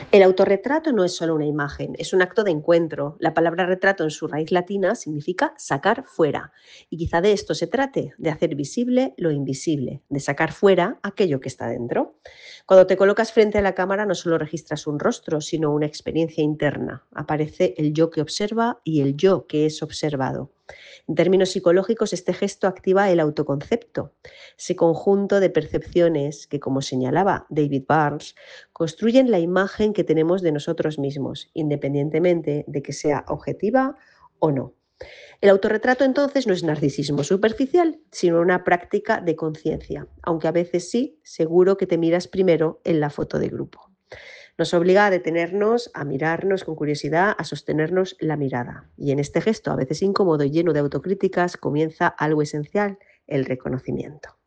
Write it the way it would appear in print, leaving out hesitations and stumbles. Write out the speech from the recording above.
El autorretrato no es solo una imagen, es un acto de encuentro. La palabra retrato en su raíz latina significa sacar fuera. Y quizá de esto se trate, de hacer visible lo invisible, de sacar fuera aquello que está dentro. Cuando te colocas frente a la cámara no solo registras un rostro, sino una experiencia interna. Aparece el yo que observa y el yo que es observado. En términos psicológicos, este gesto activa el autoconcepto, ese conjunto de percepciones que, como señalaba David Barnes, construyen la imagen que tenemos de nosotros mismos, independientemente de que sea objetiva o no. El autorretrato entonces no es narcisismo superficial, sino una práctica de conciencia, aunque a veces sí, seguro que te miras primero en la foto de grupo. Nos obliga a detenernos, a mirarnos con curiosidad, a sostenernos la mirada. Y en este gesto, a veces incómodo y lleno de autocríticas, comienza algo esencial, el reconocimiento.